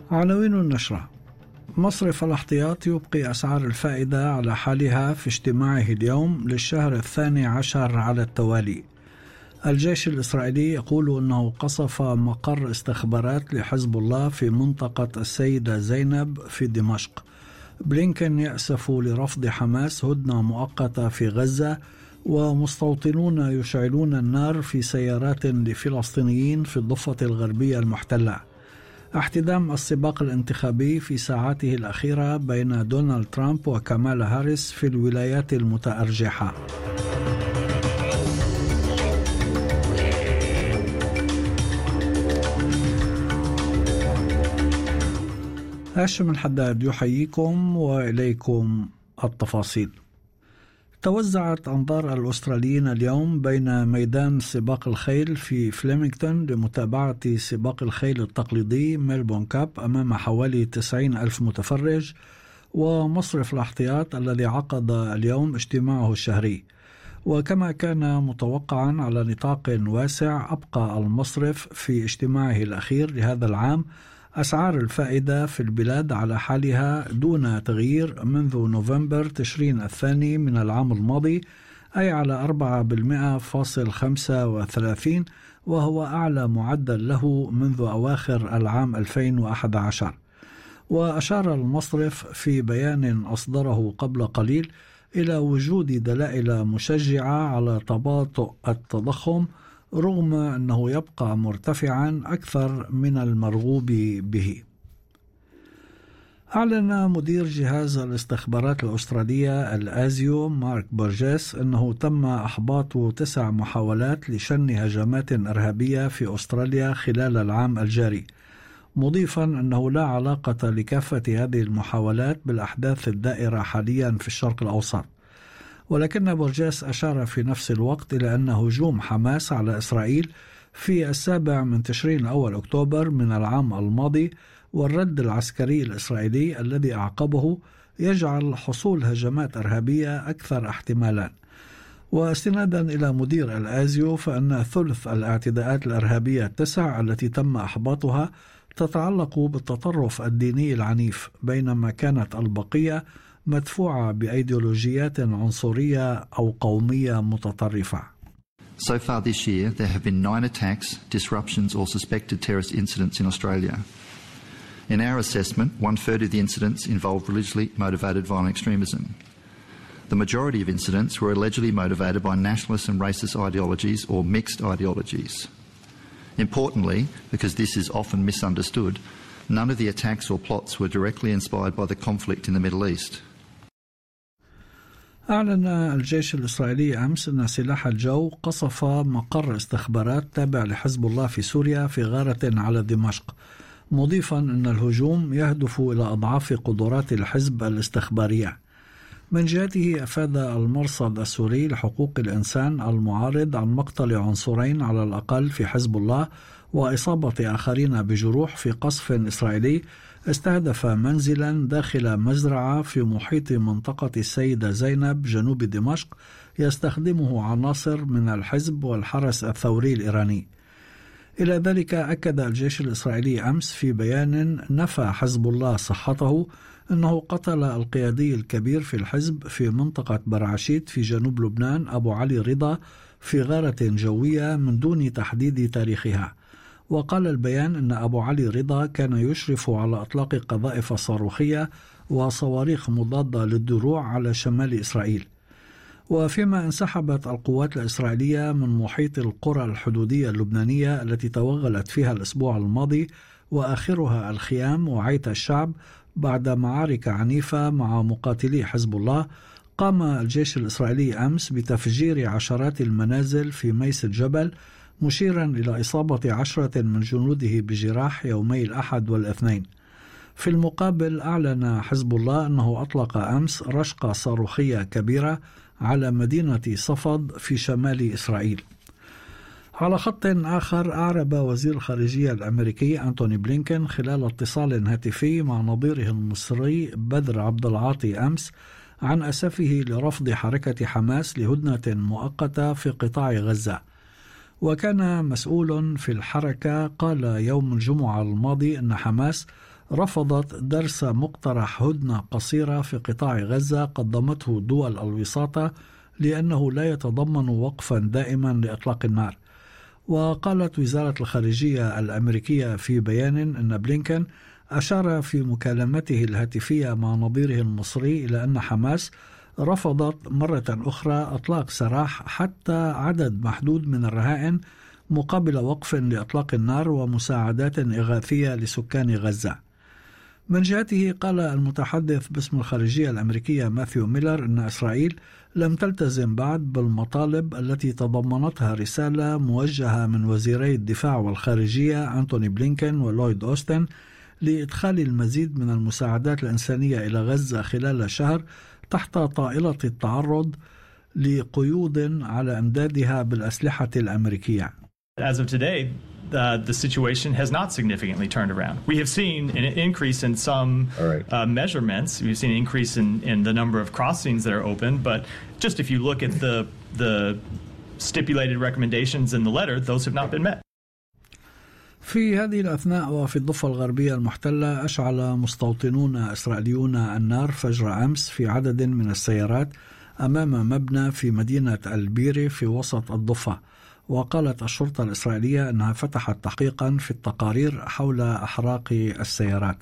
عناوين النشرة: مصرف الاحتياط يبقي أسعار الفائدة على حالها في اجتماعه اليوم للشهر 12 على التوالي. الجيش الإسرائيلي يقول أنه قصف مقر استخبارات لحزب الله في منطقة السيدة زينب في دمشق. بلينكن يأسف لرفض حماس هدنة مؤقتة في غزة، ومستوطنون يشعلون النار في سيارات لفلسطينيين في الضفة الغربية المحتلة. احتدام السباق الانتخابي في ساعاته الأخيرة بين دونالد ترامب وكامالا هاريس في الولايات المتأرجحة. هاشم الحداد يحييكم وإليكم التفاصيل. توزعت أنظار الأستراليين اليوم بين ميدان سباق الخيل في فليمنغتون لمتابعة سباق الخيل التقليدي ميلبورن كاب أمام حوالي 90,000 متفرج، ومصرف الاحتياط الذي عقد اليوم اجتماعه الشهري. وكما كان متوقعا على نطاق واسع، أبقى المصرف في اجتماعه الأخير لهذا العام أسعار الفائدة في البلاد على حالها دون تغيير منذ نوفمبر تشرين الثاني من العام الماضي، أي على 4.35%، وهو أعلى معدل له منذ أواخر العام 2011. وأشار المصرف في بيان أصدره قبل قليل إلى وجود دلائل مشجعة على تباطؤ التضخم، رغم أنه يبقى مرتفعا أكثر من المرغوب به. أعلن مدير جهاز الاستخبارات الأسترالية الآزيو مارك بورجيس أنه تم إحباط 9 محاولات لشن هجمات إرهابية في أستراليا خلال العام الجاري، مضيفا أنه لا علاقة لكافة هذه المحاولات بالأحداث الدائرة حاليا في الشرق الأوسط. ولكن بورجيس أشار في نفس الوقت إلى أن هجوم حماس على إسرائيل في 7 تشرين الأول أكتوبر من العام الماضي والرد العسكري الإسرائيلي الذي أعقبه يجعل حصول هجمات إرهابية أكثر احتمالا. واستنادا إلى مدير الآزيو، فإن ثلث الاعتداءات الإرهابية 9 التي تم إحباطها تتعلق بالتطرف الديني العنيف، بينما كانت البقية مدفوعة بأيديولوجيات عنصرية أو قومية متطرفة. So far this year, there have been 9 attacks, disruptions or suspected terrorist incidents in Australia. In our assessment, 1/3 of the incidents involved religiously motivated violent extremism. The majority of incidents were allegedly motivated by nationalist and racist ideologies or mixed ideologies. Importantly, because this is often misunderstood, none of the attacks or plots were directly inspired by the conflict in the Middle East. أعلن الجيش الإسرائيلي أمس أن سلاح الجو قصف مقر استخبارات تابع لحزب الله في سوريا في غارة على دمشق، مضيفا أن الهجوم يهدف إلى أضعاف قدرات الحزب الاستخبارية. من جهته أفاد المرصد السوري لحقوق الإنسان المعارض عن مقتل عنصرين على الأقل في حزب الله وإصابة آخرين بجروح في قصف إسرائيلي استهدف منزلا داخل مزرعة في محيط منطقة السيدة زينب جنوب دمشق يستخدمه عناصر من الحزب والحرس الثوري الإيراني. إلى ذلك أكد الجيش الإسرائيلي أمس في بيان نفى حزب الله صحته أنه قتل القيادي الكبير في الحزب في منطقة برعشيت في جنوب لبنان أبو علي رضا في غارة جوية من دون تحديد تاريخها. وقال البيان أن أبو علي رضا كان يشرف على إطلاق قذائف صاروخية وصواريخ مضادة للدروع على شمال إسرائيل. وفيما انسحبت القوات الإسرائيلية من محيط القرى الحدودية اللبنانية التي توغلت فيها الأسبوع الماضي وآخرها الخيام وعيت الشعب بعد معارك عنيفة مع مقاتلي حزب الله، قام الجيش الإسرائيلي أمس بتفجير عشرات المنازل في ميس الجبل، مشيرا إلى إصابة 10 من جنوده بجراح يومي الأحد والاثنين. في المقابل أعلن حزب الله أنه أطلق أمس رشقة صاروخية كبيرة على مدينة صفد في شمال إسرائيل. على خط آخر، أعرب وزير الخارجية الأمريكي أنتوني بلينكن خلال اتصال هاتفي مع نظيره المصري بدر عبد العاطي أمس عن أسفه لرفض حركة حماس لهدنة مؤقتة في قطاع غزة. وكان مسؤول في الحركة قال يوم الجمعة الماضي أن حماس رفضت درس مقترح هدنة قصيرة في قطاع غزة قدمته دول الوساطة لأنه لا يتضمن وقفا دائما لإطلاق النار. وقالت وزارة الخارجية الأمريكية في بيان أن بلينكن أشار في مكالمته الهاتفية مع نظيره المصري إلى أن حماس رفضت مرة أخرى إطلاق سراح حتى عدد محدود من الرهائن مقابل وقف لإطلاق النار ومساعدات إغاثية لسكان غزة. من جهته قال المتحدث باسم الخارجية الأمريكية ماثيو ميلر أن إسرائيل لم تلتزم بعد بالمطالب التي تضمنتها رسالة موجهة من وزيري الدفاع والخارجية أنتوني بلينكن ولويد أوستن لإدخال المزيد من المساعدات الإنسانية إلى غزة خلال شهر تحت طائلة التعرض لقيود على إمدادها بالأسلحة الأمريكية. As of today, the situation has not significantly turned around. We have seen an increase in some measurements. We've seen an increase in the number of crossings that are open, but just if you look at the stipulated recommendations in the letter, those have not been met. في هذه الأثناء وفي الضفة الغربية المحتلة أشعل مستوطنون إسرائيليون النار فجر أمس في عدد من السيارات أمام مبنى في مدينة البيري في وسط الضفة. وقالت الشرطة الإسرائيلية أنها فتحت تحقيقا في التقارير حول أحراق السيارات.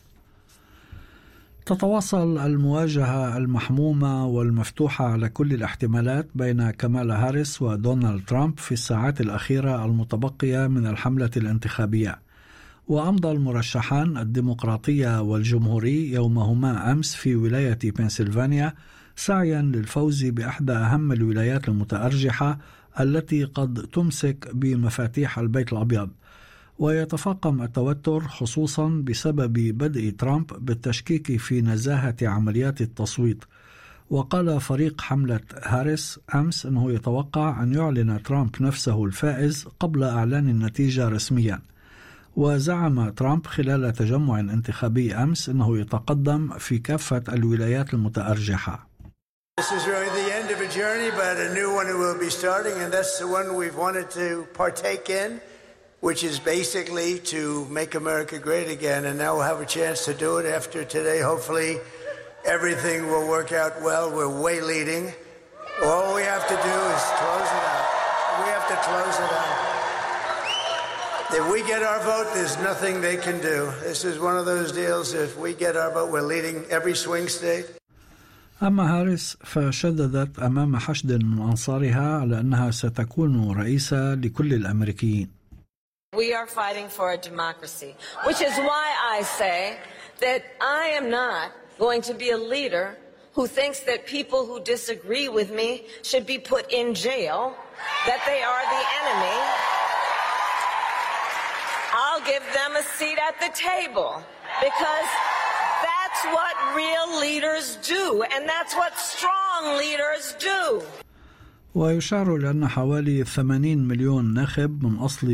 تتواصل المواجهة المحمومة والمفتوحة على كل الاحتمالات بين كامالا هاريس ودونالد ترامب في الساعات الأخيرة المتبقية من الحملة الانتخابية. وأمضى المرشحان الديمقراطية والجمهوري يومهما أمس في ولاية بنسلفانيا سعيا للفوز بإحدى أهم الولايات المتأرجحة التي قد تمسك بمفاتيح البيت الأبيض. ويتفاقم التوتر خصوصا بسبب بدء ترامب بالتشكيك في نزاهة عمليات التصويت. وقال فريق حملة هاريس أمس أنه يتوقع أن يعلن ترامب نفسه الفائز قبل إعلان النتيجة رسميا. وزعم ترامب خلال تجمع انتخابي أمس أنه يتقدم في كافة الولايات المتأرجحة. This is really the end of a journey, but a new one will be starting, and that's the one we've wanted to partake in, which is basically to make America great again, and now we'll have a chance to do it after today. Hopefully everything will work out well. We're way leading. All we have to do is close it out. We have to close it out. If we get our vote, there's nothing they can do. This is one of those deals. If we get our vote, we're leading every swing state. أما هاريس فشددت أمام حشد من أنصارها على أنها ستكون رئيسة لكل الأمريكيين. We are fighting for a democracy, which is why I say that I am not going to be a leader who thinks that people who disagree with me should be put in jail, that they are the enemy. I'll give them a seat at the table because that's what real leaders do, and that's what strong leaders do. ويشار لأن حوالي 80 مليون ناخب من أصل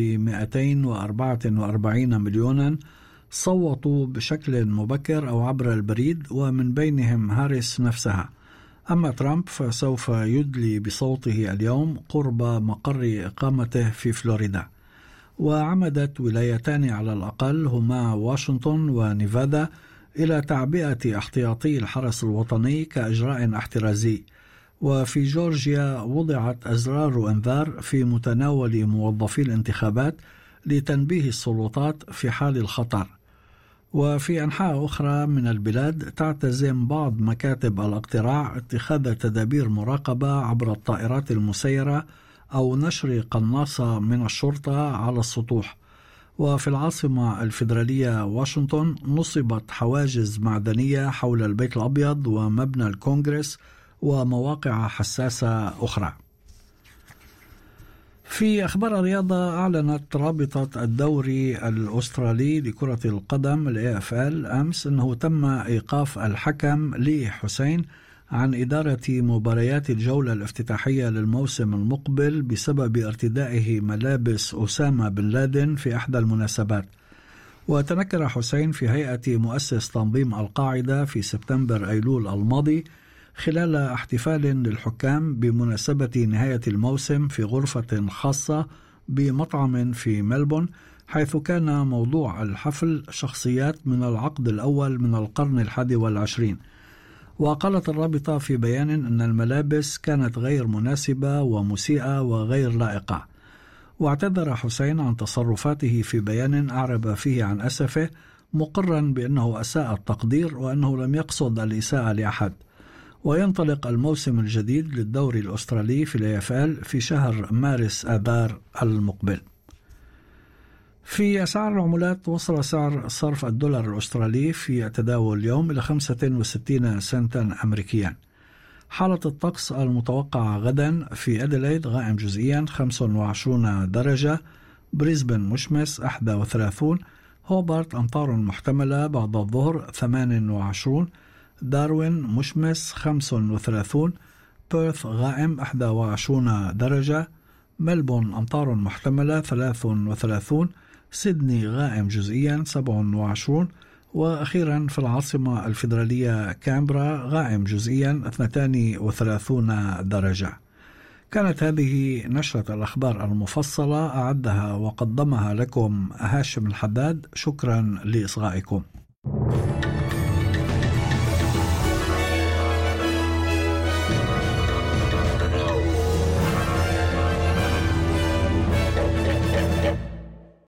244 مليونا صوتوا بشكل مبكر أو عبر البريد، ومن بينهم هاريس نفسها. أما ترامب فسوف يدلي بصوته اليوم قرب مقر إقامته في فلوريدا. وعمدت ولايتان على الأقل هما واشنطن ونيفادا إلى تعبئة احتياطي الحرس الوطني كإجراء احترازي. وفي جورجيا وضعت أزرار إنذار في متناول موظفي الانتخابات لتنبيه السلطات في حال الخطر. وفي أنحاء أخرى من البلاد تعتزم بعض مكاتب الاقتراع اتخاذ تدابير مراقبة عبر الطائرات المسيرة أو نشر قناصة من الشرطة على السطوح. وفي العاصمة الفيدرالية واشنطن نصبت حواجز معدنية حول البيت الأبيض ومبنى الكونغرس ومواقع حساسة أخرى. في أخبار الرياضة، أعلنت رابطة الدوري الأسترالي لكرة القدم AFL أمس أنه تم إيقاف الحكم لي حسين عن إدارة مباريات الجولة الافتتاحية للموسم المقبل بسبب ارتدائه ملابس أسامة بن لادن في إحدى المناسبات. وتنكر حسين في هيئة مؤسس تنظيم القاعدة في سبتمبر أيلول الماضي خلال احتفال للحكام بمناسبة نهاية الموسم في غرفة خاصة بمطعم في ملبون، حيث كان موضوع الحفل شخصيات من العقد الأول من القرن 21. وقالت الرابطة في بيان أن الملابس كانت غير مناسبة ومسيئة وغير لائقة. واعتذر حسين عن تصرفاته في بيان أعرب فيه عن أسفه، مقرا بأنه أساء التقدير وأنه لم يقصد الإساءة لأحد. وينطلق الموسم الجديد للدوري الأسترالي في الAFL في شهر مارس آذار المقبل. في أسعار العملات، وصل سعر صرف الدولار الأسترالي في تداول اليوم إلى 65 سنتا أمريكيا. حالة الطقس المتوقعة غدا: في أديلايد غائم جزئيا 25 درجة، بريسبن مشمس 31، هوبارت أمطار محتملة بعد الظهر 28، داروين مشمس 35، بيرث غائم 21 درجة، ملبون أمطار محتملة 33، سيدني غائم جزئيا 27، وأخيرا في العاصمة الفيدرالية كامبرا غائم جزئيا 32 درجة. كانت هذه نشرة الأخبار المفصلة، أعدها وقدمها لكم هاشم الحداد. شكرا لإصغائكم.